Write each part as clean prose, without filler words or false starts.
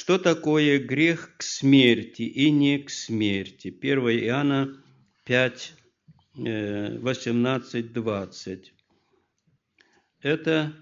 Что такое грех к смерти и не к смерти? 1 Иоанна 5, 18, 20. Это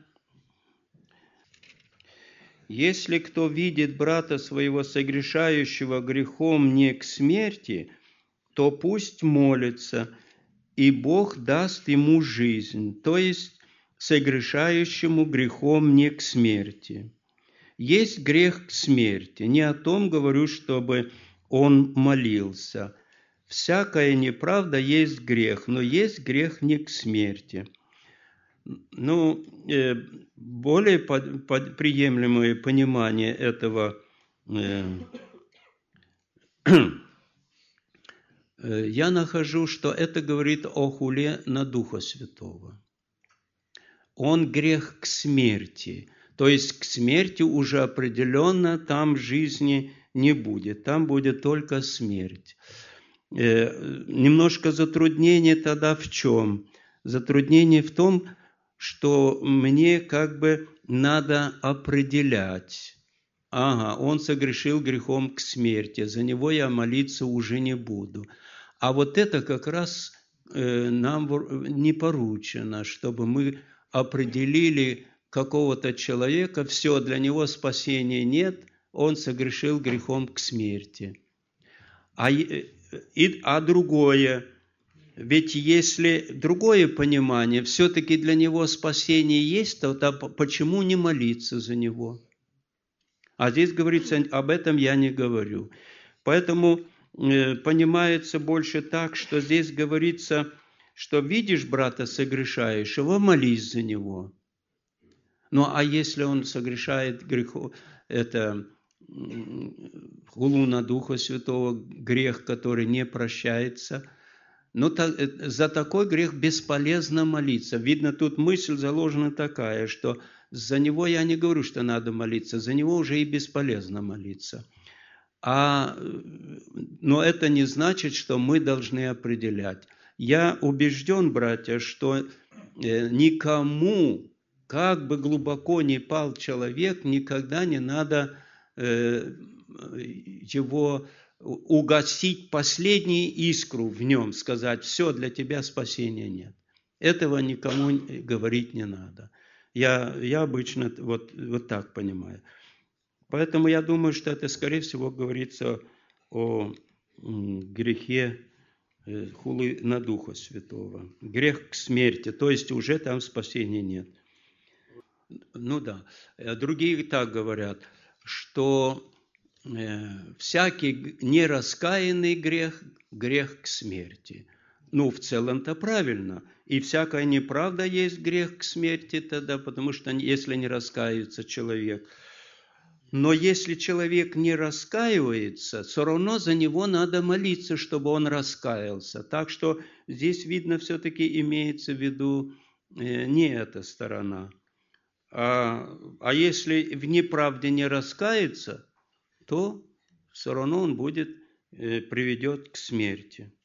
«Если кто видит брата своего согрешающего грехом не к смерти, то пусть молится, и Бог даст ему жизнь», то есть согрешающему грехом не к смерти. Есть грех к смерти. Не о том говорю, чтобы он молился. Всякая неправда есть грех, но есть грех не к смерти. Более приемлемое понимание этого я нахожу, что это говорит о хуле на Духа Святого. Он грех к смерти. То есть к смерти уже определенно там жизни не будет. Там будет только смерть. Немножко затруднение тогда в чем? Затруднение в том, что мне надо определять. Он согрешил грехом к смерти, за него я молиться уже не буду. А вот это как раз нам не поручено, чтобы мы определили какого-то человека, все, для него спасения нет, он согрешил грехом к смерти. А другое, ведь если другое понимание, все-таки для него спасение есть, то почему не молиться за него? А здесь говорится, об этом я не говорю. Поэтому понимается больше так, что здесь говорится, что видишь брата согрешающего, молись за него. А если он согрешает греху, это хулу на Духа Святого, грех, который не прощается, за такой грех бесполезно молиться. Видно, тут мысль заложена такая, что за него я не говорю, что надо молиться, за него уже и бесполезно молиться. Но это не значит, что мы должны определять. Я убежден, братья, что никому, как бы глубоко ни пал человек, никогда не надо его угасить последнюю искру в нем, сказать, все, для тебя спасения нет. Этого никому говорить не надо. Я обычно вот так понимаю. Поэтому я думаю, что это, скорее всего, говорится о грехе хулы на Духа Святого. Грех к смерти, то есть уже там спасения нет. Другие так говорят, что всякий нераскаянный грех – грех к смерти. В целом-то правильно. И всякая неправда есть грех к смерти тогда, потому что если не раскаивается человек. Но если человек не раскаивается, все равно за него надо молиться, чтобы он раскаялся. Так что здесь, видно, все-таки имеется в виду не эта сторона. А если в неправде не раскается, то все равно он приведет к смерти.